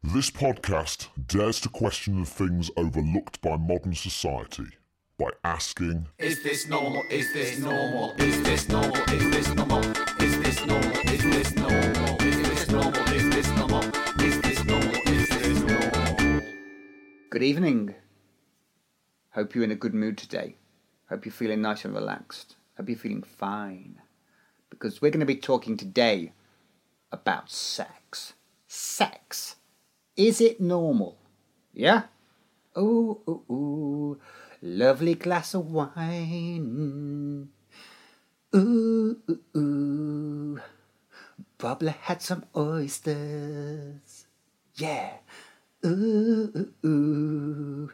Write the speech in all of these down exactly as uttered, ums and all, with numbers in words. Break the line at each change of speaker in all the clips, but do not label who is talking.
This podcast dares to question the things overlooked by modern society by asking,
Is this normal? Is this normal? Is this normal? Is this normal? Is this normal? Is this normal? Is this normal? Is this normal? Is this normal? Is this normal?
Good evening. Hope you're in a good mood today. Hope you're feeling nice and relaxed. Hope you're feeling fine. Because we're going to be talking today about sex. Sex. Is it normal? Yeah? Ooh, ooh, ooh. Lovely glass of wine. Ooh, ooh, ooh. Bubbler had some oysters. Yeah. Ooh, ooh, ooh.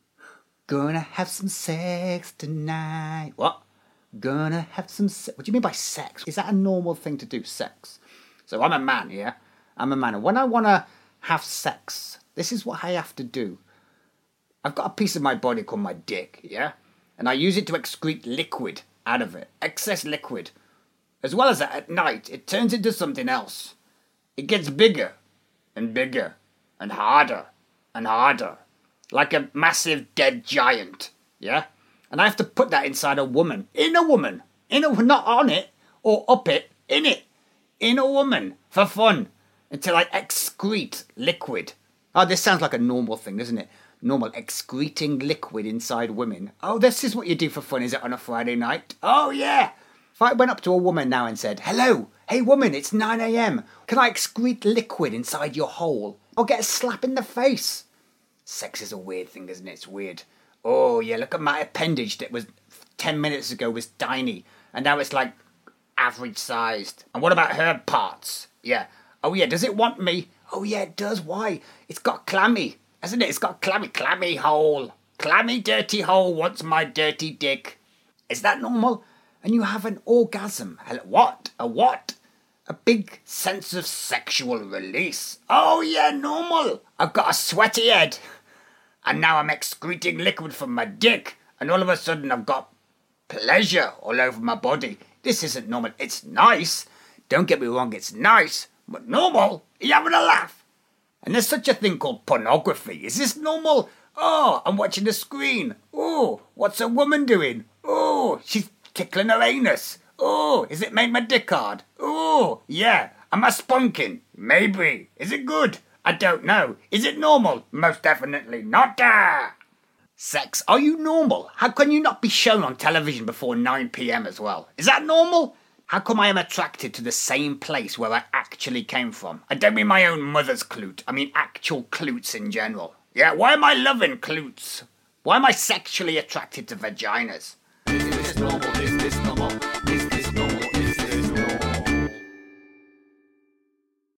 Gonna have some sex tonight. What? Gonna have some sex. What do you mean by sex? Is that a normal thing to do, sex? So I'm a man, yeah? I'm a man. And when I want to have sex, this is what I have to do. I've got a piece of my body called my dick, yeah? And I use it to excrete liquid out of it. Excess liquid. As well as that, at night, it turns into something else. It gets bigger and bigger and harder and harder. Like a massive dead giant, yeah? And I have to put that inside a woman. In a woman. In a, not on it or up it. In it. In a woman. For fun. Until I excrete liquid. Oh, this sounds like a normal thing, doesn't it? Normal excreting liquid inside women. Oh, this is what you do for fun, is it, on a Friday night? Oh, yeah. If I went up to a woman now and said, hello, hey woman, it's nine a.m. Can I excrete liquid inside your hole? I'll get a slap in the face. Sex is a weird thing, isn't it? It's weird. Oh, yeah, look at my appendage that was ten minutes ago was tiny. And now it's like average sized. And what about her parts? Yeah. Oh, yeah, does it want me? Oh, yeah, it does. Why? It's got clammy, hasn't it? It's got clammy, clammy hole. Clammy, dirty hole wants my dirty dick. Is that normal? And you have an orgasm. What? A what? A big sense of sexual release. Oh, yeah, normal. I've got a sweaty head. And now I'm excreting liquid from my dick. And all of a sudden I've got pleasure all over my body. This isn't normal. It's nice. Don't get me wrong, it's nice. But normal? Are you having a laugh? And there's such a thing called pornography. Is this normal? Oh, I'm watching the screen. Oh, what's a woman doing? Oh, she's tickling her anus. Oh, is it made my dick hard? Oh, yeah. Am I spunking? Maybe. Is it good? I don't know. Is it normal? Most definitely not. Ah. Sex. Are you normal? How can you not be shown on television before nine p.m. as well? Is that normal? How come I am attracted to the same place where I actually came from? I don't mean my own mother's cloot. I mean actual cloots in general. Yeah, why am I loving cloots? Why am I sexually attracted to vaginas?
Is this normal? Is this normal?